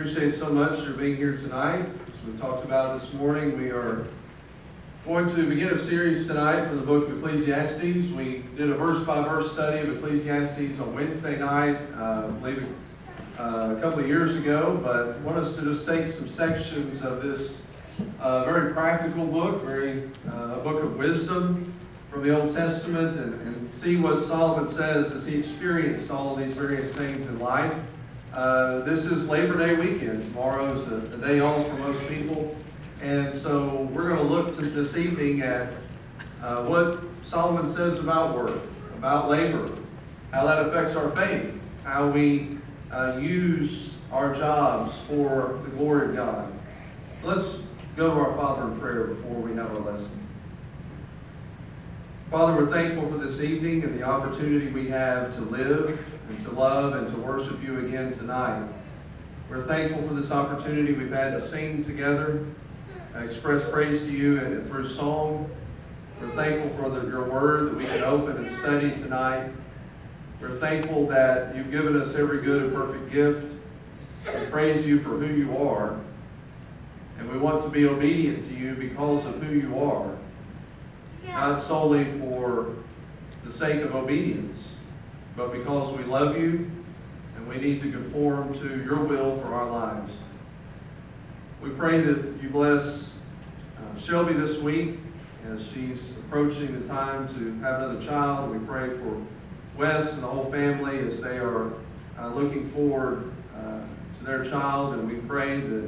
Appreciate so much for being here tonight. As we talked about this morning, we are going to begin a series tonight for the book of Ecclesiastes. We did a verse-by-verse study of Ecclesiastes on Wednesday night, I believe a couple of years ago, but I want us to just take some sections of this very practical book, a book of wisdom from the Old Testament, and see what Solomon says as he experienced all of these various things in life. This is Labor Day weekend. Tomorrow is a day off for most people. And so we're going to look this evening at what Solomon says about work, about labor, how that affects our faith, how we use our jobs for the glory of God. Let's go to our Father in prayer before we have our lesson. Father, we're thankful for this evening and the opportunity we have to live and to love and to worship you again tonight. We're thankful for this opportunity we've had to sing together, express praise to you through song. We're thankful for your word that we can open and study tonight. We're thankful that you've given us every good and perfect gift. We praise you for who you are, and we want to be obedient to you because of who you are. Not solely for the sake of obedience, but because we love you and we need to conform to your will for our lives. We pray that you bless Shelby this week as she's approaching the time to have another child. We pray for Wes and the whole family as they are looking forward to their child, and we pray that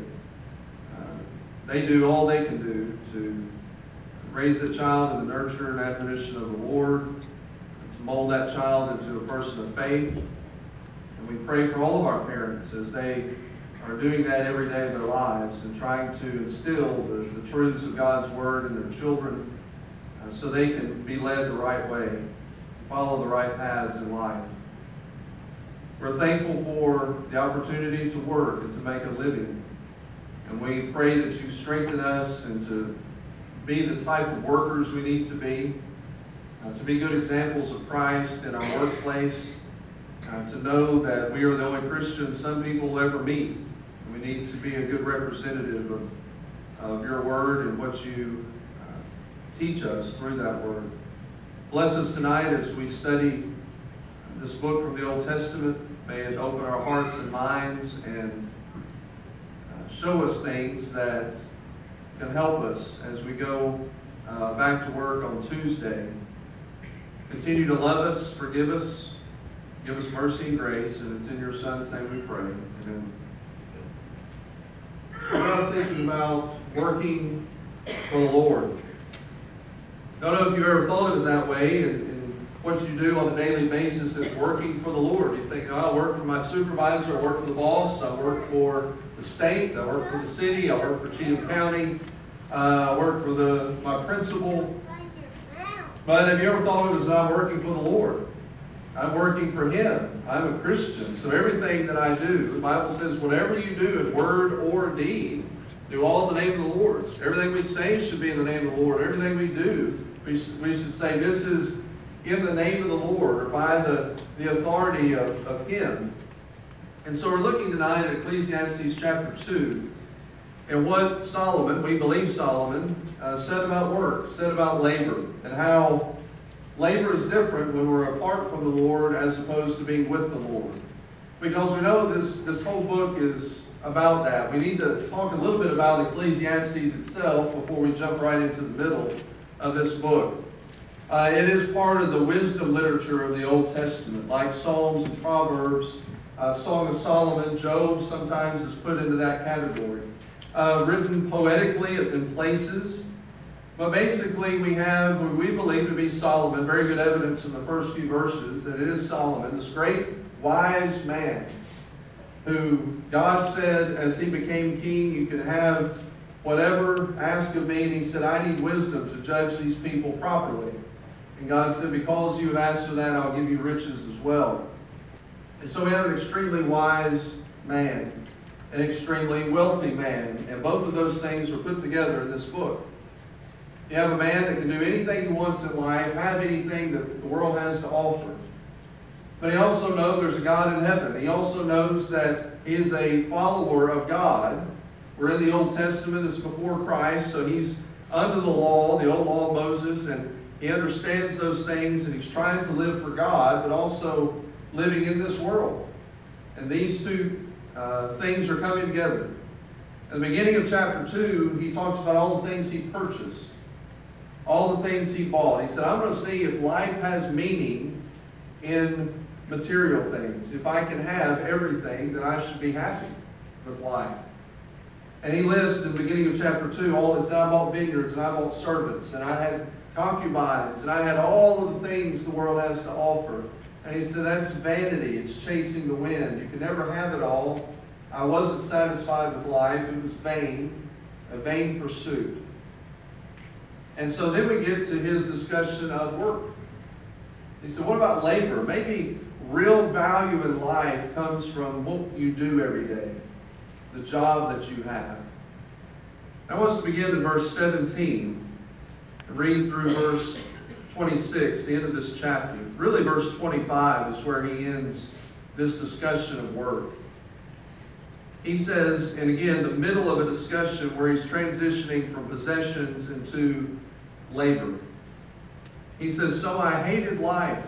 they do all they can do to raise that child in the nurture and admonition of the Lord, to mold that child into a person of faith. And we pray for all of our parents as they are doing that every day of their lives and trying to instill the truths of God's Word in their children so they can be led the right way, follow the right paths in life. We're thankful for the opportunity to work and to make a living. And we pray that you strengthen us and to be the type of workers we need to be good examples of Christ in our workplace, to know that we are the only Christians some people will ever meet. And we need to be a good representative of your word and what you teach us through that word. Bless us tonight as we study this book from the Old Testament. May it open our hearts and minds and show us things that can help us as we go back to work on Tuesday. Continue to love us, forgive us, give us mercy and grace, and it's in your Son's name we pray. Amen. We're now thinking about working for the Lord. Don't know if you've ever thought of it that way, and what you do on a daily basis is working for the Lord. You think, I work for my supervisor, I work for the boss, I work for the state, I work for the city, I work for Cheatham County, I work for my principal. But have you ever thought of it as I'm working for the Lord? I'm working for Him. I'm a Christian. So everything that I do, the Bible says, whatever you do in word or deed, do all in the name of the Lord. Everything we say should be in the name of the Lord. Everything we do, we should say, this is in the name of the Lord, or by the authority of Him. And so we're looking tonight at Ecclesiastes chapter 2, and what Solomon, we believe Solomon, said about work, said about labor, and how labor is different when we're apart from the Lord as opposed to being with the Lord. Because we know this whole book is about that. We need to talk a little bit about Ecclesiastes itself before we jump right into the middle of this book. It is part of the wisdom literature of the Old Testament, like Psalms and Proverbs, Song of Solomon, Job sometimes is put into that category. Written poetically in places. But basically we have what we believe to be Solomon, very good evidence in the first few verses that it is Solomon, this great wise man who God said as he became king, you can have whatever, ask of me. And he said, I need wisdom to judge these people properly. And God said, because you have asked for that, I'll give you riches as well. And so we have an extremely wise man, an extremely wealthy man. And both of those things are put together in this book. You have a man that can do anything he wants in life, have anything that the world has to offer. But he also knows there's a God in heaven. He also knows that he is a follower of God. We're in the Old Testament. This is before Christ, so he's under the law, the old law of Moses, and he understands those things, and he's trying to live for God, but also living in this world. And these two things are coming together. At the beginning of chapter 2, he talks about all the things he purchased, all the things he bought. He said, I'm going to see if life has meaning in material things. If I can have everything, then I should be happy with life. And he lists in the beginning of chapter 2, all this, I bought vineyards, and I bought servants, and I had concubines, and I had all of the things the world has to offer. And he said, that's vanity. It's chasing the wind. You can never have it all. I wasn't satisfied with life. It was vain, a vain pursuit. And so then we get to his discussion of work. He said, what about labor? Maybe real value in life comes from what you do every day, the job that you have. I want us to begin in verse 17 and read through verse 26, the end of this chapter. Really, verse 25 is where he ends this discussion of work. He says, and again, the middle of a discussion where he's transitioning from possessions into labor. He says, so I hated life,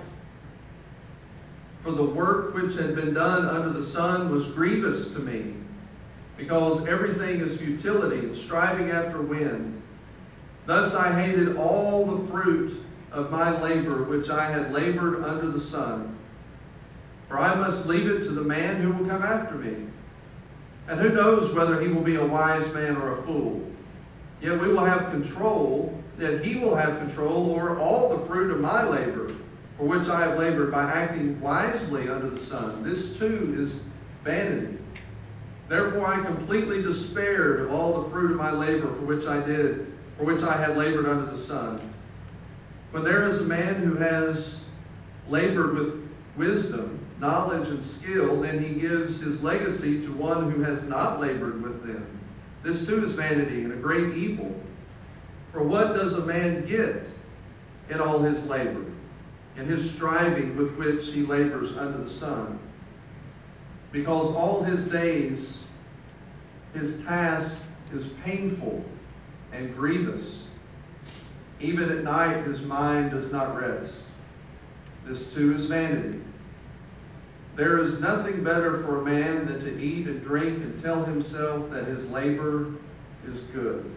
for the work which had been done under the sun was grievous to me, because everything is futility and striving after wind. Thus I hated all the fruit of my labor which I had labored under the sun. For I must leave it to the man who will come after me. And who knows whether he will be a wise man or a fool. Yet we will have control, that he will have control over all the fruit of my labor, for which I have labored by acting wisely under the sun. This too is vanity. Therefore I completely despaired of all the fruit of my labor for which I had labored under the sun. When there is a man who has labored with wisdom, knowledge, and skill, then he gives his legacy to one who has not labored with them. This too is vanity and a great evil. For what does a man get in all his labor, in his striving with which he labors under the sun? Because all his days, his task is painful and grievous. Even at night his mind does not rest. This too is vanity. There is nothing better for a man than to eat and drink and tell himself that his labor is good.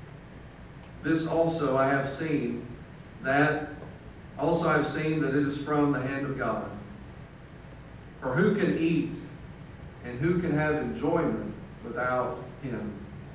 This also I have seen, that it is from the hand of God. For who can eat and who can have enjoyment without him?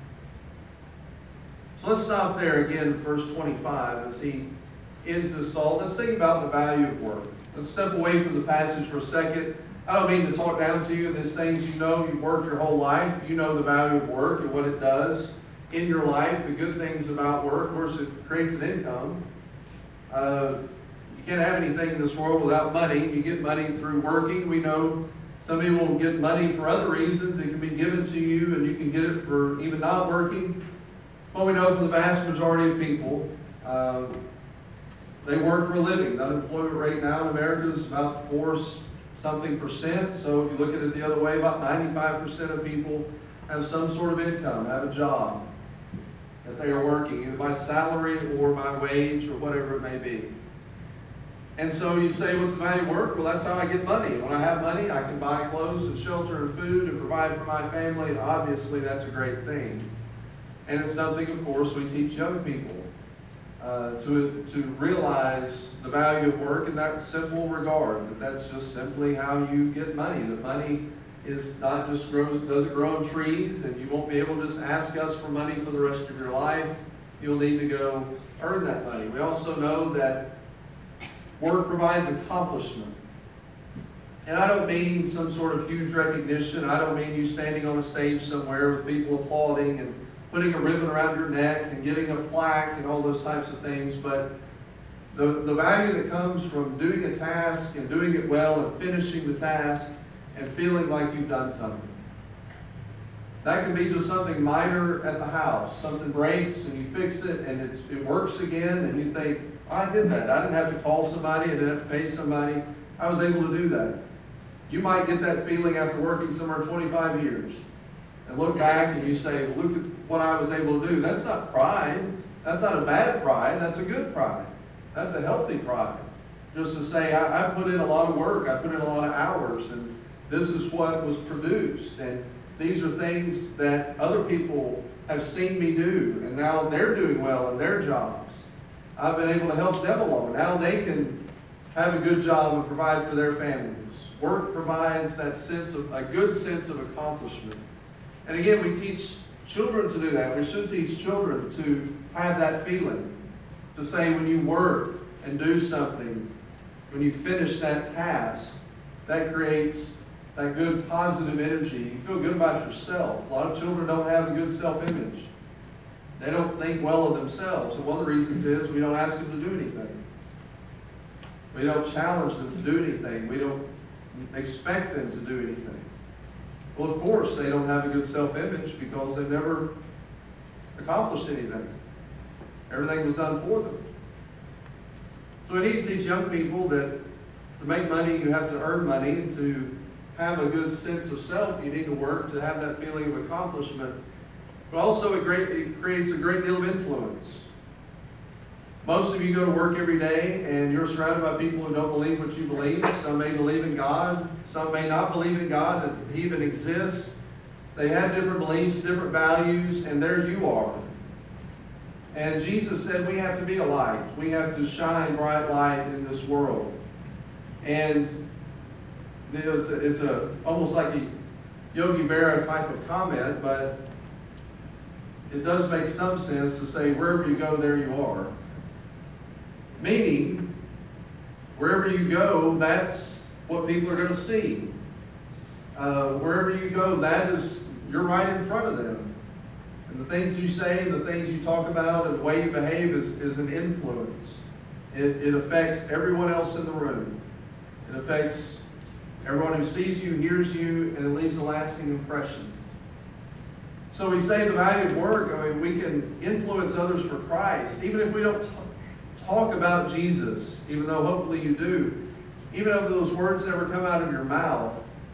So let's stop there again, verse 25, as he ends this thought. Let's think about the value of work. Let's step away from the passage for a second. I don't mean to talk down to you. These things you know, you've worked your whole life. You know the value of work and what it does in your life, the good things about work. Of course, it creates an income. You can't have anything in this world without money. You get money through working. We know some people get money for other reasons. It can be given to you, and you can get it for even not working. Well, we know for the vast majority of people, they work for a living. The unemployment rate now in America is about 4-something%. So if you look at it the other way, about 95% of people have some sort of income, have a job that they are working, either by salary or by wage or whatever it may be. And so you say, what's the value of work? Well, that's how I get money. When I have money, I can buy clothes and shelter and food and provide for my family, and obviously that's a great thing. And it's something, of course, we teach young people to realize the value of work in that simple regard, that that's just simply how you get money. That money is not just doesn't grow on trees, and you won't be able to just ask us for money for the rest of your life. You'll need to go earn that money. We also know that work provides accomplishment. And I don't mean some sort of huge recognition. I don't mean you standing on a stage somewhere with people applauding and putting a ribbon around your neck and getting a plaque and all those types of things. But the value that comes from doing a task and doing it well and finishing the task and feeling like you've done something. That can be just something minor at the house. Something breaks and you fix it and it works again, and you think, I did that. I didn't have to call somebody. I didn't have to pay somebody. I was able to do that. You might get that feeling after working somewhere 25 years and look back and you say, look at what I was able to do. That's not pride. That's not a bad pride. That's a good pride. That's a healthy pride. Just to say, I put in a lot of work. I put in a lot of hours, and this is what was produced. And these are things that other people have seen me do, and now they're doing well in their jobs. I've been able to help them along. Now they can have a good job and provide for their families. Work provides that sense of a good sense of accomplishment. And again, we teach children to do that. We should teach children to have that feeling. To say when you work and do something, when you finish that task, that creates that good positive energy. You feel good about yourself. A lot of children don't have a good self-image. They don't think well of themselves. And one of the reasons is we don't ask them to do anything. We don't challenge them to do anything. We don't expect them to do anything. Well, of course, they don't have a good self-image because they've never accomplished anything. Everything was done for them. So we need to teach young people that to make money, you have to earn money. And to have a good sense of self, you need to work to have that feeling of accomplishment. But also it creates a great deal of influence. Most of you go to work every day and you're surrounded by people who don't believe what you believe. Some may believe in God. Some may not believe in God, that He even exists. They have different beliefs, different values, and there you are. And Jesus said we have to be a light. We have to shine bright light in this world. And it's almost like a Yogi Berra type of comment, but it does make some sense to say wherever you go, there you are. Meaning, wherever you go, that's what people are going to see. Wherever you go, you're right in front of them. And the things you say, and the things you talk about, and the way you behave is an influence. It affects everyone else in the room. It affects everyone who sees you, hears you, and it leaves a lasting impression. So we say the value of work. I mean, we can influence others for Christ, even if we don't talk about Jesus, even though hopefully you do. Even if those words never come out of your mouth,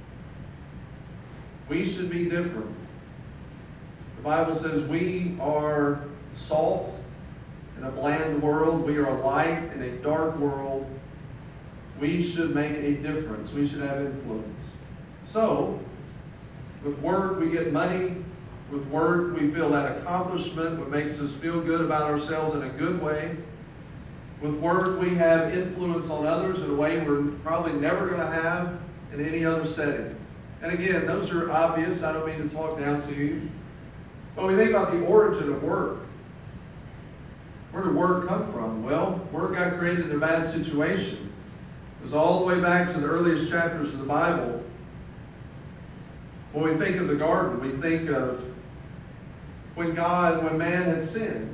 we should be different. The Bible says we are salt in a bland world. We are light in a dark world. We should make a difference. We should have influence. So, with work we get money. With work we feel that accomplishment, what makes us feel good about ourselves in a good way. With work we have influence on others in a way we're probably never going to have in any other setting. And again, those are obvious. I don't mean to talk down to you. But we think about the origin of work. Where did work come from? Well, work got created in a bad situation. It was all the way back to the earliest chapters of the Bible. When we think of the garden, we think of when man had sinned.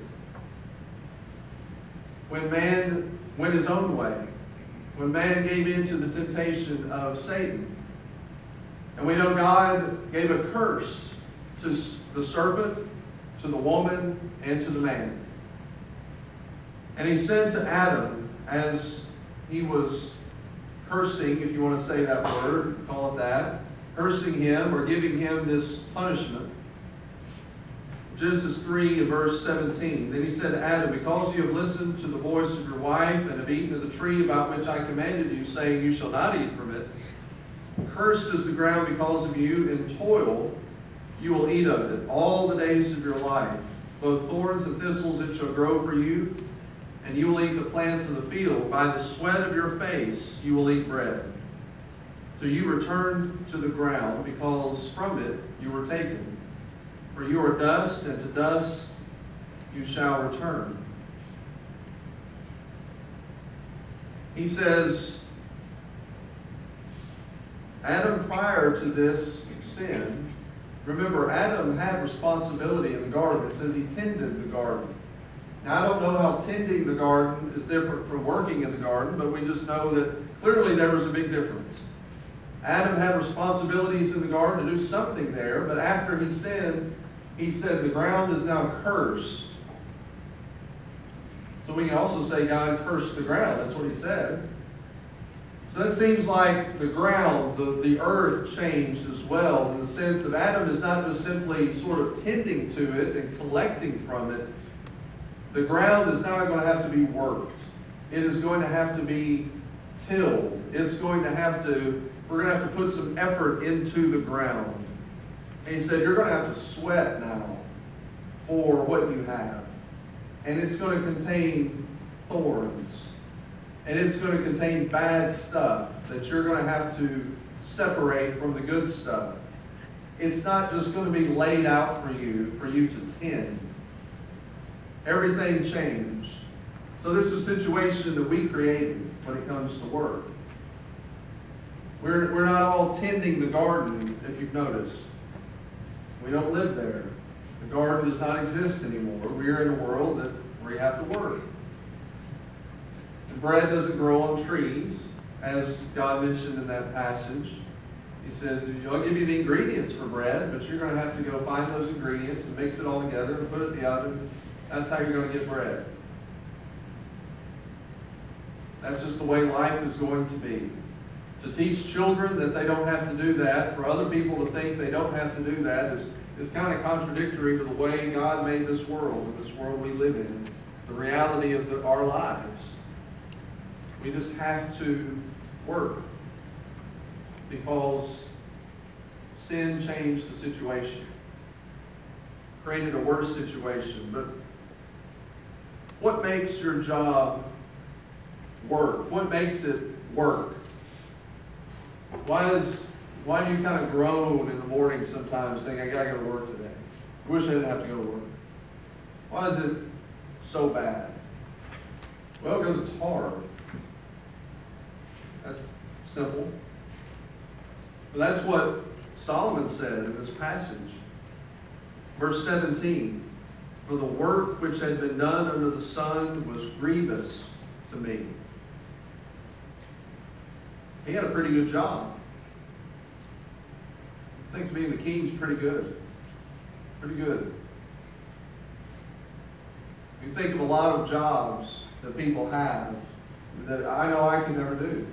When man went his own way. When man gave in to the temptation of Satan. And we know God gave a curse to the serpent, to the woman, and to the man. And He said to Adam, as he was cursing, if you want to say that word, call it that, cursing him or giving him this punishment. Genesis 3 and verse 17. Then He said to Adam, because you have listened to the voice of your wife and have eaten of the tree about which I commanded you, saying, you shall not eat from it, cursed is the ground because of you, in toil you will eat of it all the days of your life. Both thorns and thistles it shall grow for you, and you will eat the plants of the field. By the sweat of your face you will eat bread, till you return to the ground, because from it you were taken. For you are dust, and to dust you shall return. He says, Adam, prior to this sin, remember, Adam had responsibility in the garden. It says he tended the garden. Now, I don't know how tending the garden is different from working in the garden, but we just know that clearly there was a big difference. Adam had responsibilities in the garden to do something there, but after he sinned, he said the ground is now cursed. So we can also say God cursed the ground. That's what He said. So it seems like the ground, the earth changed as well, in the sense that Adam is not just simply sort of tending to it and collecting from it. The ground is now going to have to be worked. It is going to have to be tilled. It's going to have to, we're going to have to put some effort into the ground. And he said, you're going to have to sweat now for what you have. And it's going to contain thorns. And it's going to contain bad stuff that you're going to have to separate from the good stuff. It's not just going to be laid out for you to tend. Everything changed. So this is a situation that we created when it comes to work. We're not all tending the garden, if you've noticed. We don't live there. The garden does not exist anymore. We're in a world where you have to work. The bread doesn't grow on trees, as God mentioned in that passage. He said, I'll give you the ingredients for bread, but you're going to have to go find those ingredients and mix it all together and put it in the oven. That's how you're going to get bread. That's just the way life is going to be. To teach children that they don't have to do that, for other people to think they don't have to do that, is kind of contradictory to the way God made this world and this world we live in, the reality of our lives. We just have to work because sin changed the situation, created a worse situation. But what makes your job work? What makes it work? Why do you kind of groan in the morning sometimes saying, I got to go to work today? I wish I didn't have to go to work. Why is it so bad? Well, because it's hard. That's simple. But that's what Solomon said in this passage. Verse 17, for the work which had been done under the sun was grievous to me. He had a pretty good job. I think to be in the king's pretty good. Pretty good. You think of a lot of jobs that people have that I know I can never do.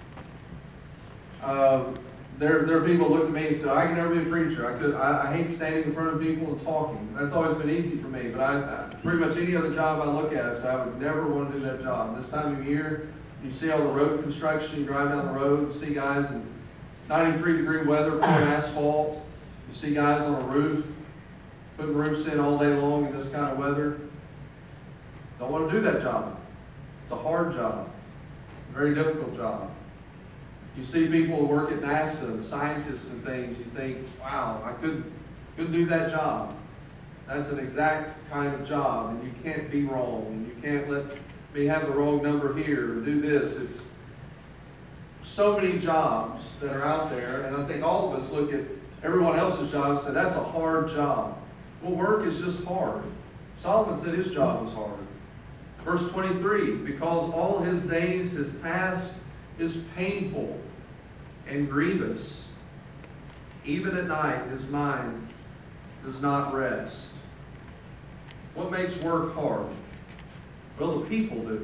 There are people who look at me and say, I can never be a preacher. I hate standing in front of people and talking. That's always been easy for me. But I pretty much any other job I look at, I say I would never want to do that job. This time of year, you see all the road construction, you drive down the road and see guys in 93-degree weather pouring asphalt. You see guys on a roof, putting roofs in all day long in this kind of weather. Don't want to do that job. It's a hard job. A very difficult job. You see people who work at NASA, scientists and things, you think, wow, I couldn't do that job. That's an exact kind of job, and you can't be wrong, and you can't let me have the wrong number here, or do this. It's so many jobs that are out there, and I think all of us look at everyone else's job and say, that's a hard job. Well, work is just hard. Solomon said his job was hard. Verse 23, because all his days, his task is painful and grievous. Even at night, his mind does not rest. What makes work hard? Well, the people do.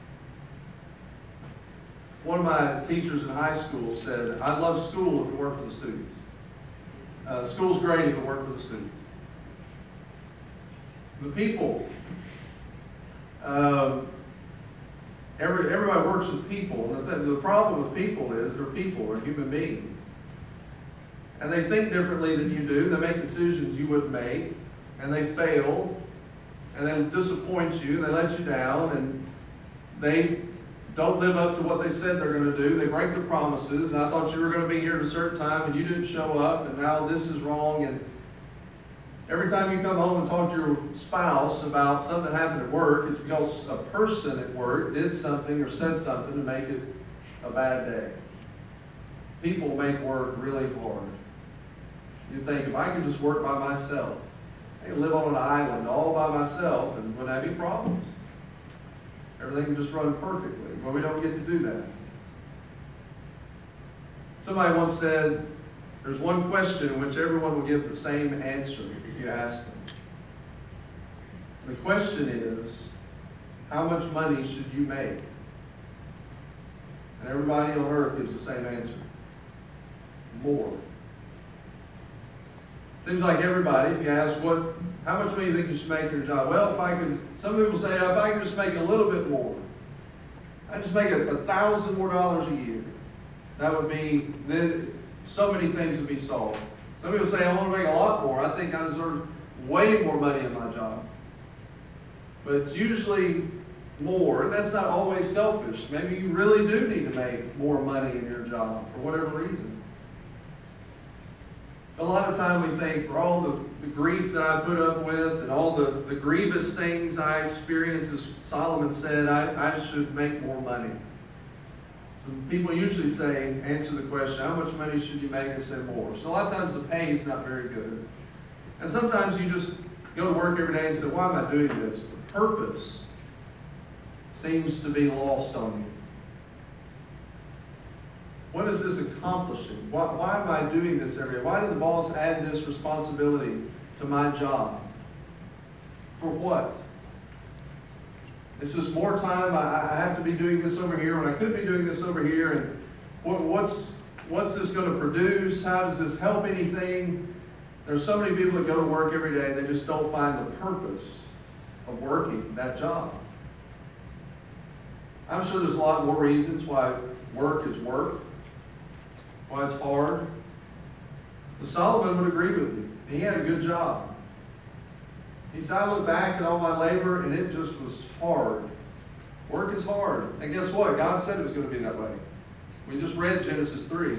One of my teachers in high school said, I'd love school if it weren't for the students. School's great if it weren't for the students. The people. Everybody works with people. And the problem with people is they're people, they're human beings. And they think differently than you do. They make decisions you wouldn't make. And they fail. And they disappoint you. They let you down. And they don't live up to what they said they're going to do. They break their promises. And I thought you were going to be here at a certain time and you didn't show up. And now this is wrong. And every time you come home and talk to your spouse about something that happened at work, it's because a person at work did something or said something to make it a bad day. People make work really hard. You think, if I could just work by myself, I could live on an island all by myself and wouldn't have any problems. Everything would just run perfectly. Well, we don't get to do that. Somebody once said, there's one question in which everyone will give the same answer if you ask them. The question is, how much money should you make? And And everybody on earth gives the same answer. More. Seems like everybody, if you ask how much money do you think you should make in your job? Well, some people say, if I can just make a little bit more, I just make $1,000 more a year. That would be, then so many things would be solved. Some people say, I want to make a lot more. I think I deserve way more money in my job. But it's usually more, and that's not always selfish. Maybe you really do need to make more money in your job for whatever reason. A lot of time we think, for all the grief that I put up with and all the grievous things I experience, as Solomon said, I should make more money. So people usually answer the question, how much money should you make, and say more. So a lot of times the pay is not very good. And sometimes you just go to work every day and say, why am I doing this? The purpose seems to be lost on you. What is this accomplishing? Why am I doing this every day? Why did the boss add this responsibility to my job? For what? It's just more time. I have to be doing this over here when I could be doing this over here. And what's this going to produce? How does this help anything? There's so many people that go to work every day and they just don't find the purpose of working that job. I'm sure there's a lot more reasons why work is work, why it's hard. But Solomon would agree with you. He had a good job. He said, I look back at all my labor and it just was hard. Work is hard. And guess what? God said it was going to be that way. We just read Genesis 3.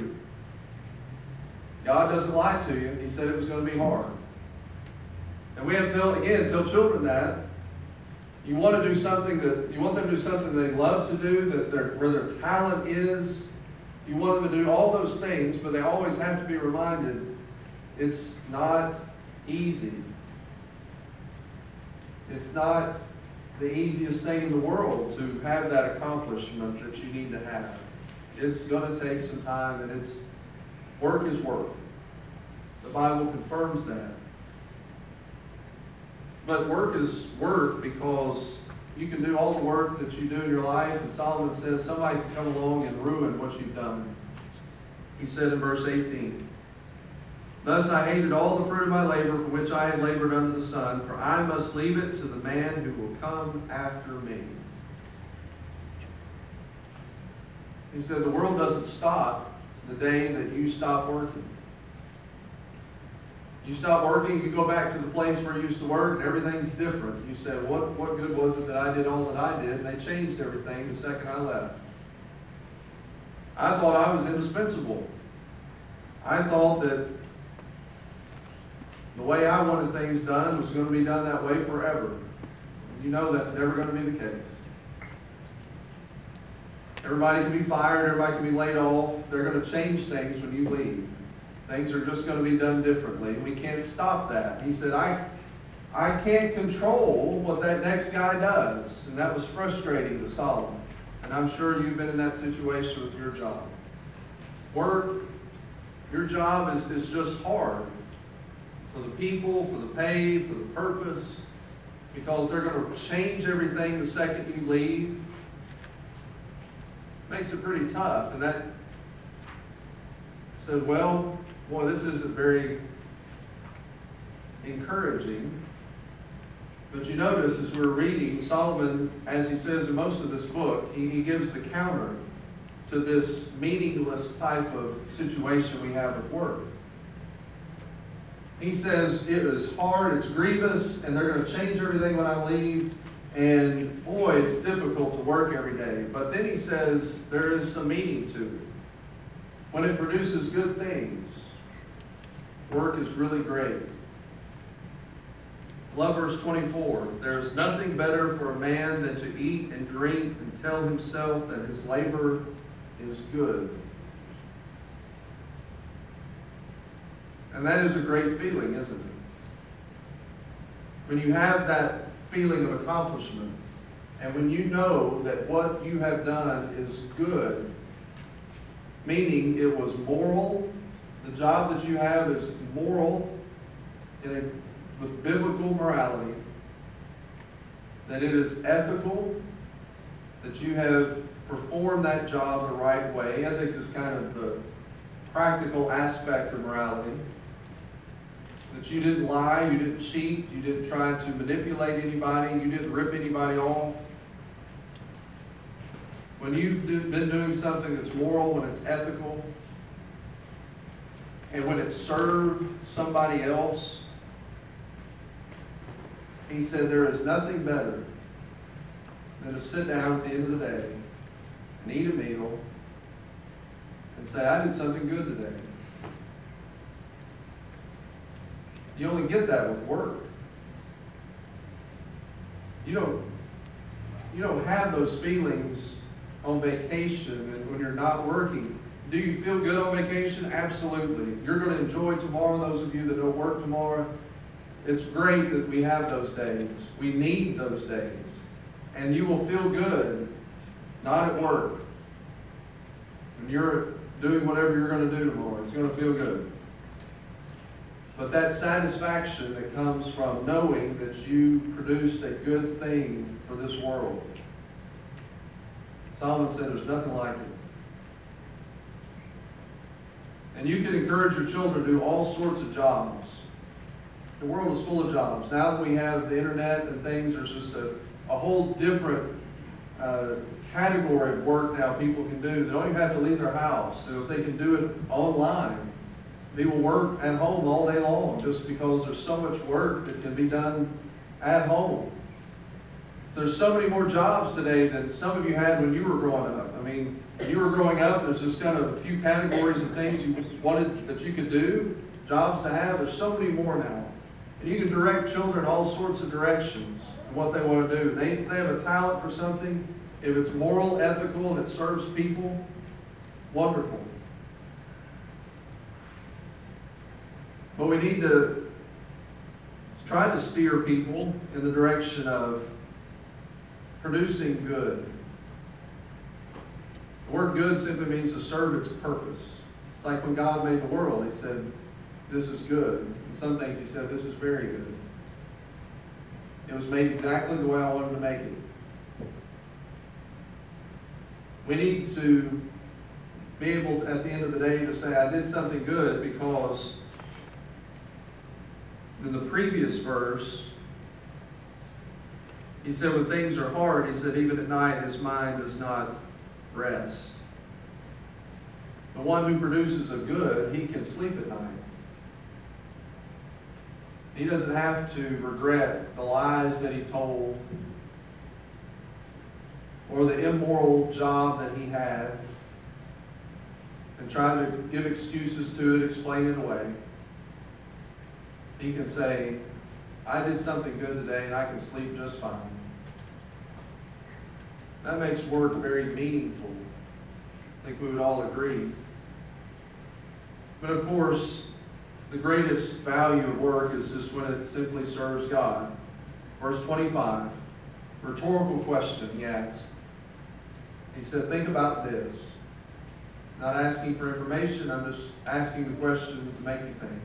God doesn't lie to you. He said it was going to be hard. And we have to tell children that. You want to do something you want them to do something they love to do, where their talent is. You want them to do all those things, but they always have to be reminded it's not easy. It's not the easiest thing in the world to have that accomplishment that you need to have. It's going to take some time, and work is work. The Bible confirms that. But work is work because you can do all the work that you do in your life, and Solomon says somebody can come along and ruin what you've done. He said in verse 18, thus I hated all the fruit of my labor for which I had labored under the sun, for I must leave it to the man who will come after me. He said the world doesn't stop the day that you stop working. You stop working, you go back to the place where you used to work, and everything's different. You said, what good was it that I did all that I did? And they changed everything the second I left. I thought I was indispensable. I thought that the way I wanted things done was going to be done that way forever. You know that's never going to be the case. Everybody can be fired, everybody can be laid off. They're going to change things when you leave. Things are just going to be done differently. We can't stop that. He said, I can't control what that next guy does. And that was frustrating to Solomon. And I'm sure you've been in that situation with your job. Work, your job is just hard. For the people, for the pay, for the purpose. Because they're going to change everything the second you leave. Makes it pretty tough. And that said, well, boy, this isn't very encouraging. But you notice as we're reading, Solomon, as he says in most of this book, he gives the counter to this meaningless type of situation we have with work. He says it is hard, it's grievous, and they're going to change everything when I leave. And boy, it's difficult to work every day. But then he says there is some meaning to it. When it produces good things, work is really great. Love verse 24. There is nothing better for a man than to eat and drink and tell himself that his labor is good. And that is a great feeling, isn't it? When you have that feeling of accomplishment, and when you know that what you have done is good, meaning it was moral, the job that you have is moral with biblical morality, that it is ethical, that you have perform that job the right way. Ethics is kind of the practical aspect of morality. That you didn't lie, you didn't cheat, you didn't try to manipulate anybody, you didn't rip anybody off. When you've been doing something that's moral, when it's ethical, and when it served somebody else, he said there is nothing better than to sit down at the end of the day and eat a meal and say, I did something good today. You only get that with work. You don't have those feelings on vacation and when you're not working. Do you feel good on vacation? Absolutely. You're going to enjoy tomorrow, those of you that don't work tomorrow. It's great that we have those days. We need those days. And you will feel good, not at work. When you're doing whatever you're going to do tomorrow, it's going to feel good. But that satisfaction that comes from knowing that you produced a good thing for this world. Solomon said there's nothing like it. And you can encourage your children to do all sorts of jobs. The world is full of jobs. Now that we have the internet and things, there's just a whole different category of work now people can do. They don't even have to leave their house. So they can do it online. People work at home all day long just because there's so much work that can be done at home. So there's so many more jobs today than some of you had when you were growing up. I mean, when you were growing up, there's just kind of a few categories of things you wanted that you could do, jobs to have. There's so many more now. And you can direct children all sorts of directions in what they want to do. They have a talent for something. If it's moral, ethical, and it serves people, wonderful. But we need to try to steer people in the direction of producing good. The word good simply means to serve its purpose. It's like when God made the world, he said, this is good. And some things he said, this is very good. It was made exactly the way I wanted to make it. We need to be able to, at the end of the day, to say, I did something good, because in the previous verse, he said when things are hard, he said even at night his mind does not rest. The one who produces a good, he can sleep at night. He doesn't have to regret the lies that he told or the immoral job that he had and try to give excuses to it, explain it away. He can say, I did something good today and I can sleep just fine. That makes work very meaningful. I think we would all agree. But of course, the greatest value of work is just when it simply serves God. Verse 25, rhetorical question he asked. He said, think about this. Not asking for information, I'm just asking the question to make you think.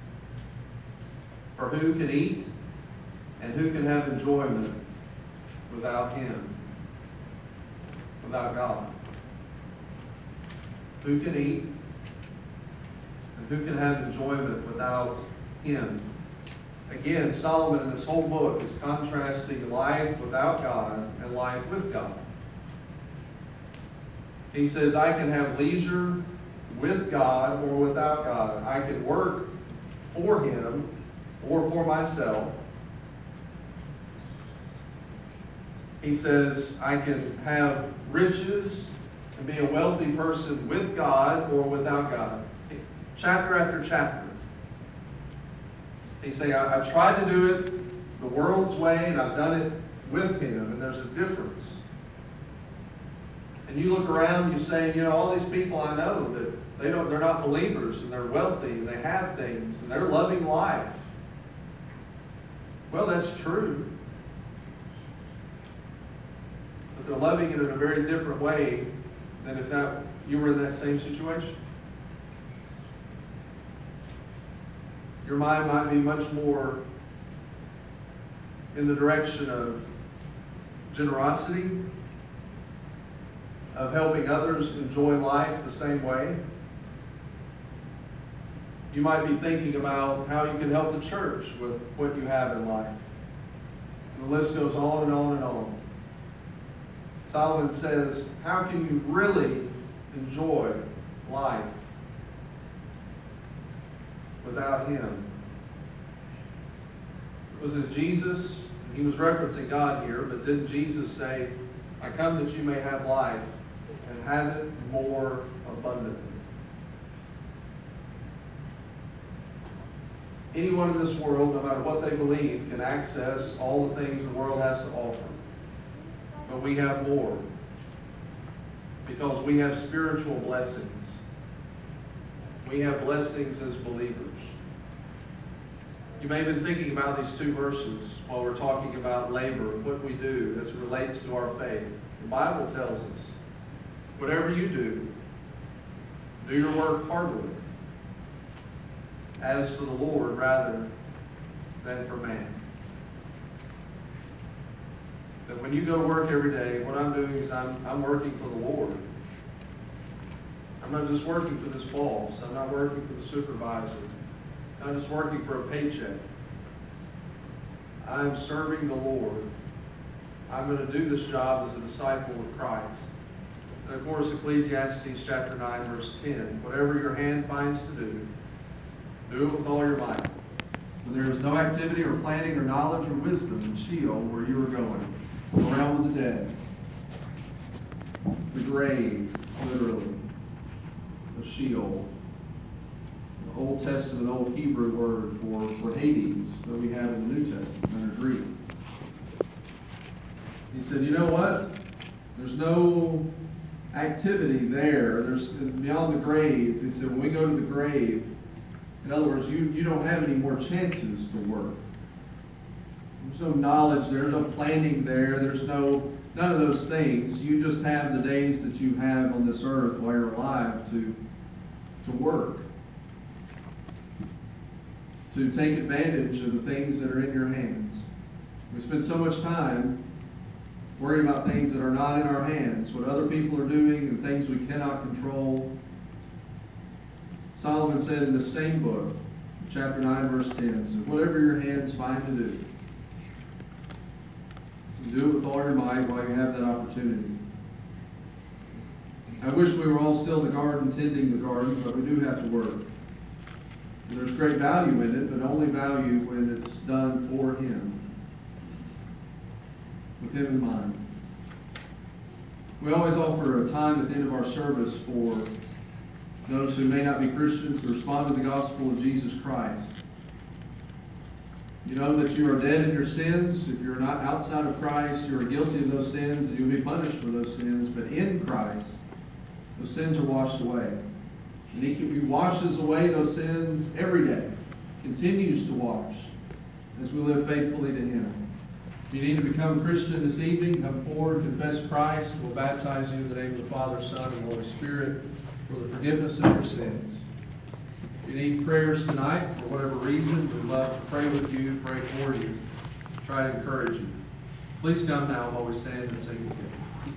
For who can eat and who can have enjoyment without him? Without God. Who can eat and who can have enjoyment without him? Again, Solomon in this whole book is contrasting life without God and life with God. He says, I can have leisure with God or without God. I can work for him or for myself. He says, I can have riches and be a wealthy person with God or without God. Chapter after chapter. He's saying, I tried to do it the world's way and I've done it with him, and there's a difference. And you look around and you say, all these people I know that they're not believers and they're wealthy and they have things and they're loving life. Well, that's true. But they're loving it in a very different way than if you were in that same situation. Your mind might be much more in the direction of generosity, of helping others enjoy life the same way. You might be thinking about how you can help the church with what you have in life. And the list goes on and on and on. Solomon says, how can you really enjoy life without Him? Was it Jesus? He was referencing God here, but didn't Jesus say, I come that you may have life and have it more abundantly? Anyone in this world, no matter what they believe, can access all the things the world has to offer. But we have more, because we have spiritual blessings. We have blessings as believers. You may have been thinking about these two verses while we're talking about labor, what we do as it relates to our faith. The Bible tells us, whatever you do your work heartily, as for the Lord rather than for man. That when you go to work every day, what I'm doing is I'm working for the Lord. I'm not just working for this boss. I'm not working for the supervisor. I'm not just working for a paycheck. I'm serving the Lord. I'm going to do this job as a disciple of Christ. And of course, Ecclesiastes chapter 9, verse 10, whatever your hand finds to do it with all your might. For there is no activity or planning or knowledge or wisdom in Sheol where you are going, the realm of the dead, the grave, literally, of Sheol. The Old Testament, Old Hebrew word for Hades that we have in the New Testament under Greek. He said, you know what? There's no activity there. There's beyond the grave. He said, when we go to the grave, in other words, you don't have any more chances to work. There's no knowledge there, no planning there, there's none of those things. You just have the days that you have on this earth while you're alive to work. To take advantage of the things that are in your hands. We spend so much time worrying about things that are not in our hands, what other people are doing and things we cannot control. Solomon said in the same book, chapter 9, verse 10, says, whatever your hands find to do, do it with all your might while you have that opportunity. I wish we were all still in the garden tending the garden, but we do have to work. There's great value in it, but only value when it's done for Him, with Him in mind. We always offer a time at the end of our service for those who may not be Christians to respond to the gospel of Jesus Christ. You know that you are dead in your sins. If you're not outside of Christ, you are guilty of those sins, and you'll be punished for those sins. But in Christ, those sins are washed away. And He washes away those sins every day, continues to wash as we live faithfully to Him. If you need to become a Christian this evening, come forward, confess Christ. We'll baptize you in the name of the Father, Son, and Holy Spirit for the forgiveness of your sins. If you need prayers tonight, for whatever reason, we'd love to pray with you, pray for you, try to encourage you. Please come now while we stand and sing together.